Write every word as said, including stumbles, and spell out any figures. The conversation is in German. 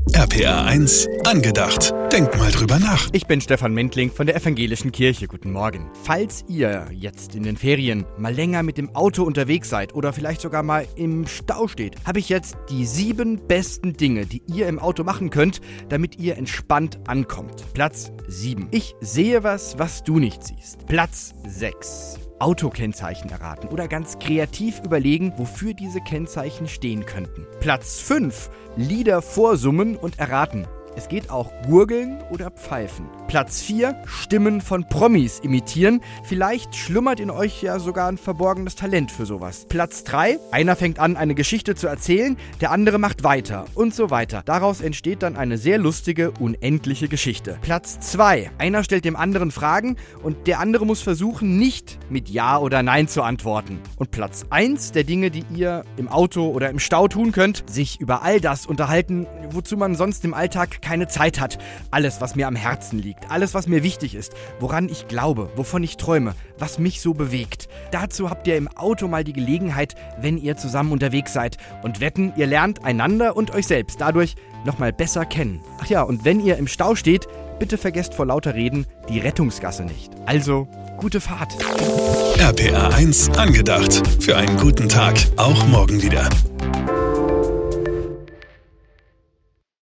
R P R eins angedacht. Denkt mal drüber nach. Ich bin Stefan Mentling von der Evangelischen Kirche. Guten Morgen. Falls ihr jetzt in den Ferien mal länger mit dem Auto unterwegs seid oder vielleicht sogar mal im Stau steht, habe ich jetzt die sieben besten Dinge, die ihr im Auto machen könnt, damit ihr entspannt ankommt. Platz sieben. Ich sehe was, was du nicht siehst. Platz sechs. Autokennzeichen erraten oder ganz kreativ überlegen, wofür diese Kennzeichen stehen könnten. Platz fünf. Lieder vorsummen und erraten. Es geht auch gurgeln oder pfeifen. Platz vier. Stimmen von Promis imitieren. Vielleicht schlummert in euch ja sogar ein verborgenes Talent für sowas. Platz drei. Einer fängt an, eine Geschichte zu erzählen, der andere macht weiter und so weiter. Daraus entsteht dann eine sehr lustige, unendliche Geschichte. Platz zwei. Einer stellt dem anderen Fragen und der andere muss versuchen, nicht mit Ja oder Nein zu antworten. Und Platz eins der Dinge, die ihr im Auto oder im Stau tun könnt, sich über all das unterhalten, wozu man sonst im Alltag keine Zeit hat. Alles, was mir am Herzen liegt, alles, was mir wichtig ist, woran ich glaube, wovon ich träume, was mich so bewegt. Dazu habt ihr im Auto mal die Gelegenheit, wenn ihr zusammen unterwegs seid. Und wetten, ihr lernt einander und euch selbst dadurch nochmal besser kennen. Ach ja, und wenn ihr im Stau steht, bitte vergesst vor lauter Reden die Rettungsgasse nicht. Also, gute Fahrt. R P R eins angedacht. Für einen guten Tag, auch morgen wieder.